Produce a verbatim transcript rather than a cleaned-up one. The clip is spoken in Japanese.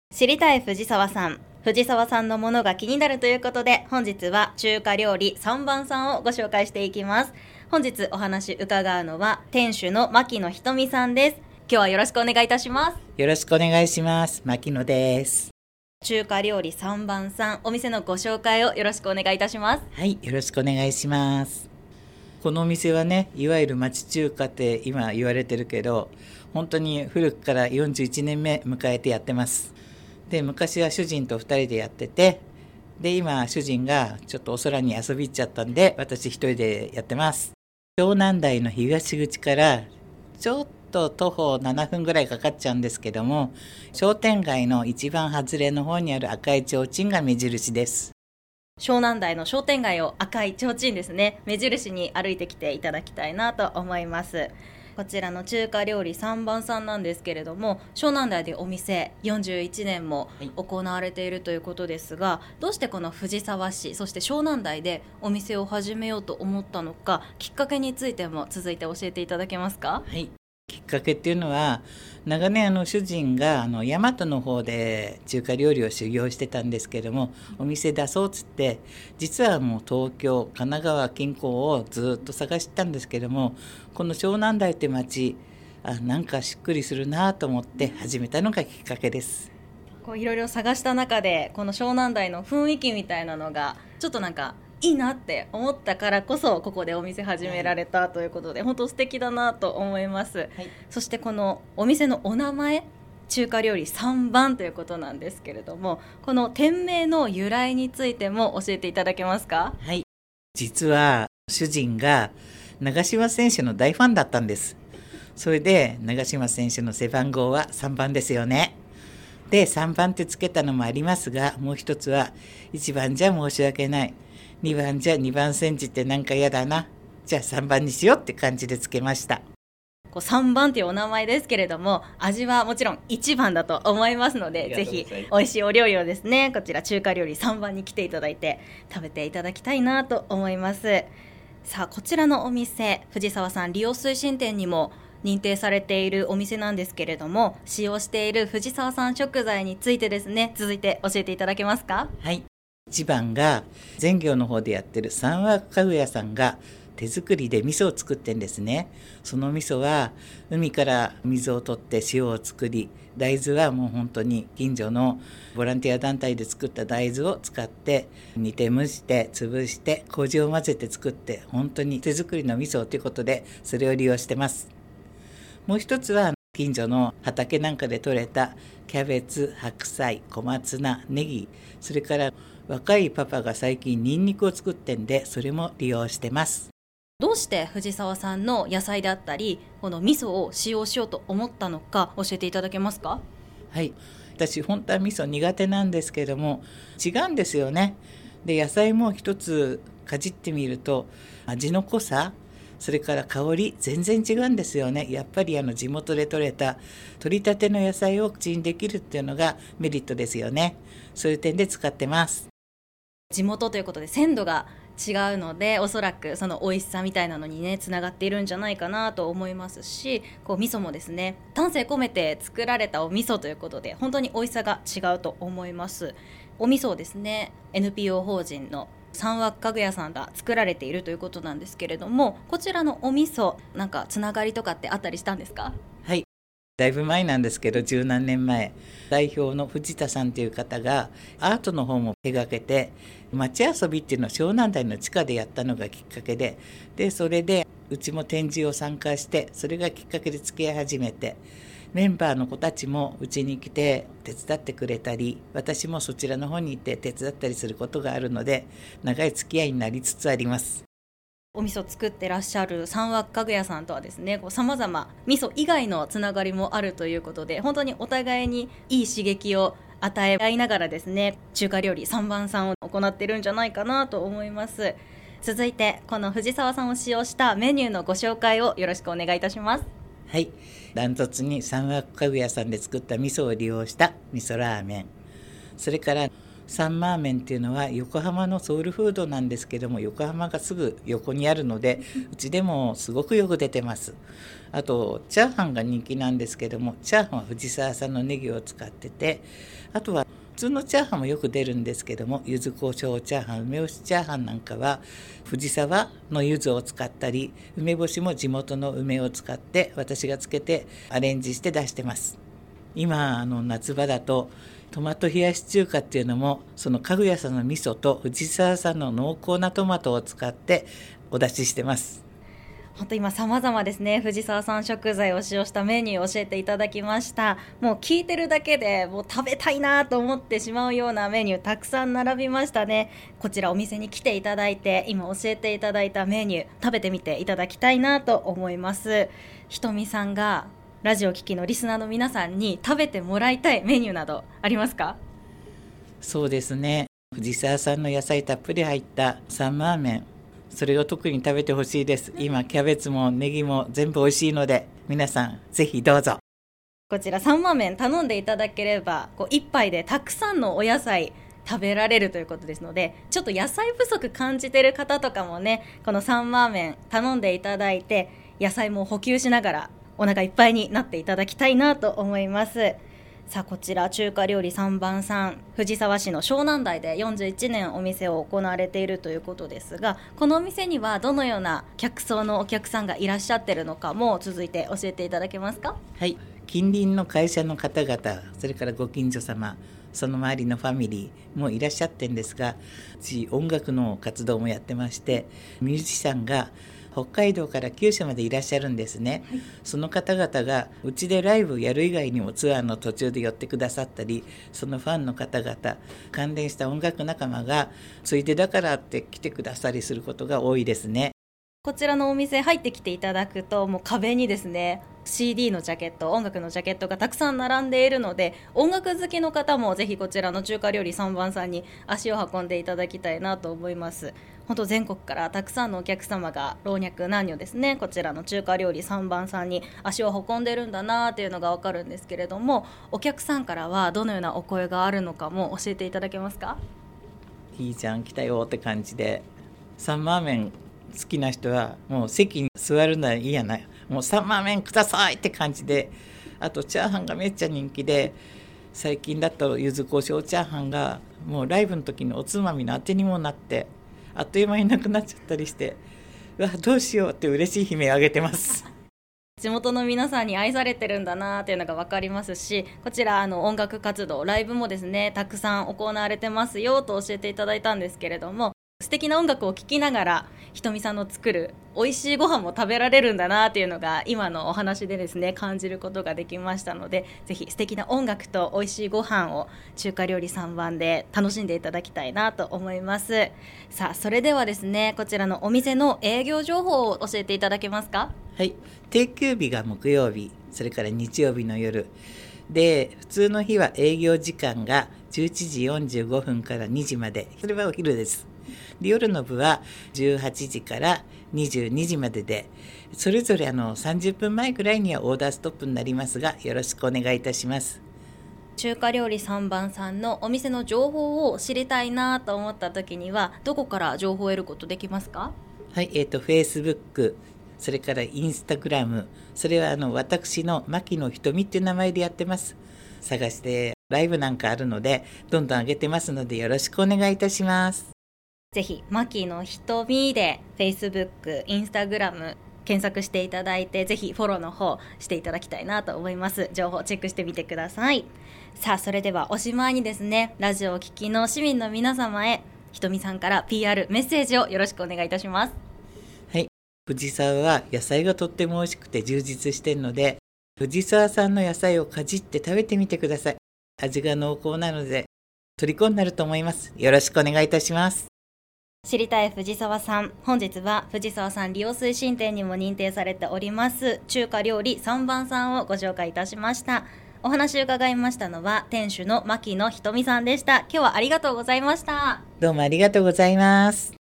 知りたい藤沢さん。藤沢さんのものが気になるということで、本日は中華料理三番さんをご紹介していきます。本日お話伺うのは店主の牧野ひとみさんです。今日はよろしくお願いいたします。 よろしくお願いします。牧野です。 中華料理三番さん、お店のご紹介をよろしくお願いいたします。 はい、よろしくお願いします。このお店はね、いわゆる町中華って今言われてるけど、本当に古くからよんじゅういちねんめ迎えてやってます。で、昔は主人とふたりでやってて、で、今主人がちょっとお空に遊び行っちゃったんで、私ひとりでやってます。湘南台の東口からちょっと徒歩ななふんぐらいかかっちゃうんですけども、商店街の一番外れの方にある赤い提灯が目印です。 湘南台の商店街を赤い提灯ですね、目印に歩いてきていただきたいなと思います。こちらの中華料理三番さんなんですけれども、湘南台でお店よんじゅういちねんも行われているということですが、はい、どうしてこの藤沢市、そして湘南台でお店を始めようと思ったのか、きっかけについても続いて教えていただけますか？ はい、きっかけっていうのは、長年あの主人があの大和の方で中華料理を修行してたんですけども、お店出そうっつって、実はもう東京神奈川近郊をずっと探してたんですけども、この湘南台って町、あなんかしっくりするなと思って始めたのがきっかけです。 こういろいろ探した中で、この湘南台の雰囲気みたいなのがちょっとなんかいいなって思ったからこそ、ここでお店始められたということで、はい、本当素敵だなと思います、はい、そしてこのお店のお名前、中華料理三番ということなんですけれども、この店名の由来についても教えていただけますか？ はい、実は主人が長嶋選手の大ファンだったんです。それで長嶋選手の背番号はさんばんですよね。でさんばんってつけたのもありますが、もう一つはいちばんじゃ申し訳ない、にばんじゃにばん煎じってなんか嫌だな、じゃあさんばんにしようって感じでつけました。 こうさんばんというお名前ですけれども、味はもちろんいちばんだと思いますので、ぜひ美味しいお料理をですね、こちら中華料理さんばんに来ていただいて食べていただきたいなと思います。さあ、こちらのお店、藤沢さん利用推進店にも認定されているお店なんですけれども、使用している藤沢さん食材についてですね、続いて教えていただけますか？ はい、いちばんが全業の方でやってる三和家具屋さんが手作りで味噌を作ってんですね。その味噌は海から水を取って塩を作り、大豆はもう本当に近所のボランティア団体で作った大豆を使って煮て蒸して潰して麹を混ぜて作って、本当に手作りの味噌ということでそれを利用してます。もう一つは近所の畑なんかで採れたキャベツ、白菜、小松菜、ネギ、それから若いパパが最近ニンニクを作ってんで、それも利用してます。 どうして藤沢さんの野菜であったり、この味噌を使用しようと思ったのか教えていただけますか？ はい、私本当は味噌苦手なんですけども、違うんですよね。で野菜も一つかじってみると、味の濃さ、それから香り全然違うんですよね。やっぱりあの地元で採れた取りたての野菜を口にできるっていうのがメリットですよね。そういう点で使ってます。 地元ということで鮮度が違うので、おそらくその美味しさみたいなのにねつながっているんじゃないかなと思いますし、こう味噌もですね、丹精込めて作られたお味噌ということで、本当に美味しさが違うと思います。お味噌をですね、 エヌピーオー 法人の三和家具屋さんが作られているということなんですけれども、こちらのお味噌、なんかつながりとかってあったりしたんですか？ はい、だいぶ前なんですけど、十何年前、代表の藤田さんという方がアートの方も手がけて、街遊びっていうのを湘南台の地下でやったのがきっかけで、でそれでうちも展示を参加して、それがきっかけで付き合い始めて、メンバーの子たちもうちに来て手伝ってくれたり、私もそちらの方に行って手伝ったりすることがあるので、長い付き合いになりつつあります。 お味噌作ってらっしゃる三和家具屋さんとはですね、さまざま味噌以外のつながりもあるということで、本当にお互いにいい刺激を与え合いながらですね、中華料理三番さんを行っているんじゃないかなと思います。続いてこの藤沢さんを使用したメニューのご紹介をよろしくお願いいたします。 はい、ダントツに三和家具屋さんで作った味噌を利用した味噌ラーメン、それからサンマーメンっていうのは横浜のソウルフードなんですけども、横浜がすぐ横にあるのでうちでもすごくよく出てます。あとチャーハンが人気なんですけども、チャーハンは藤沢さんのネギを使ってて、あとは普通のチャーハンもよく出るんですけども、柚子胡椒チャーハン、梅干しチャーハンなんかは藤沢の柚子を使ったり、梅干しも地元の梅を使って私がつけてアレンジして出してます。今あの夏場だとトマト冷やし中華っていうのも、そのかぐやさんの味噌と藤沢さんの濃厚なトマトを使ってお出ししてます。 本当今様々ですね、藤沢さん食材を使用したメニューを教えていただきました。もう聞いてるだけでもう食べたいなと思ってしまうようなメニューたくさん並びましたね。こちらお店に来ていただいて、今教えていただいたメニュー食べてみていただきたいなと思います。ひとみさんがラジオ聞きのリスナーの皆さんに食べてもらいたいメニューなどありますか？ そうですね、藤沢さんの野菜たっぷり入ったサンマーメン、それを特に食べてほしいです。今キャベツもネギも全部美味しいので、皆さんぜひどうぞ。 こちらサンマーメン頼んでいただければ、こう一杯でたくさんのお野菜食べられるということですので、ちょっと野菜不足感じてる方とかもね、このサンマーメン頼んでいただいて野菜も補給しながらお腹いっぱいになっていただきたいなと思います。さあこちら中華料理三番さん、藤沢市の湘南台でよんじゅういちねんお店を行われているということですが、このお店にはどのような客層のお客さんがいらっしゃっているのかも続いて教えていただけますか？ はい、近隣の会社の方々、それからご近所様、その周りのファミリーもいらっしゃってるんですが、うち音楽の活動もやってまして、ミュージシャンが北海道から九州までいらっしゃるんですね、はい、その方々がうちでライブやる以外にもツアーの途中で寄ってくださったり、そのファンの方々、関連した音楽仲間がついでだからって来てくださりすることが多いですね。 こちらのお店入ってきていただくと、もう壁にですね シーディー のジャケット、音楽のジャケットがたくさん並んでいるので、音楽好きの方もぜひこちらの中華料理三番さんに足を運んでいただきたいなと思います。本当全国からたくさんのお客様が老若男女ですね、こちらの中華料理三番さんに足を運んでるんだなというのが分かるんですけれども、お客さんからはどのようなお声があるのかも教えていただけますか？ いいじゃん来たよって感じで、サンマーメン好きな人はもう席に座るのはいいやない、もうサンマーメンくださいって感じで、あとチャーハンがめっちゃ人気で、最近だと柚子胡椒チャーハンがもうライブの時のおつまみのあてにもなって、あっという間になくなっちゃったりして、うわどうしようって嬉しい悲鳴を上げてます地元の皆さんに愛されてるんだなというのが分かりますし、こちらあの音楽活動、ライブもですねたくさん行われてますよと教えていただいたんですけれども、素敵な音楽を聴きながらひとみさんの作る美味しいご飯も食べられるんだなというのが今のお話でですね感じることができましたので、ぜひ素敵な音楽と美味しいご飯を中華料理三番で楽しんでいただきたいなと思います。さあそれではですね、こちらのお店の営業情報を教えていただけますか？ はい、定休日が木曜日、それから日曜日の夜で、普通の日は営業時間がじゅういちじよんじゅうごふんからにじまで、それはお昼です。で夜の部はじゅうはちじからにじゅうにじまでで、それぞれあのさんじゅっぷんまえくらいにはオーダーストップになりますが、よろしくお願いいたします。 中華料理三番さんのお店の情報を知りたいなと思った時にはどこから情報を得ることできますか？ はい、えーと Facebook、それからインスタグラム、それはあの私の牧野ひとみっていう名前でやってます。探してライブなんかあるのでどんどん上げてますので、よろしくお願いいたします。 ぜひ牧野ひとみで Facebook、インスタグラム検索していただいて、ぜひフォローの方していただきたいなと思います。情報チェックしてみてください。さあそれではおしまいにですね、ラジオを聴きの市民の皆様へひとみさんから ピーアール メッセージをよろしくお願いいたします。 はい、藤沢は野菜がとっても美味しくて充実しているので、藤沢産の野菜をかじって食べてみてください。味が濃厚なので虜になると思います。よろしくお願いいたします。 知りたい藤沢さん、本日は藤沢さん利用推進店にも認定されております中華料理三番さんをご紹介いたしました。お話を伺いましたのは店主の牧野ひとみさんでした。今日はありがとうございました。 どうもありがとうございます。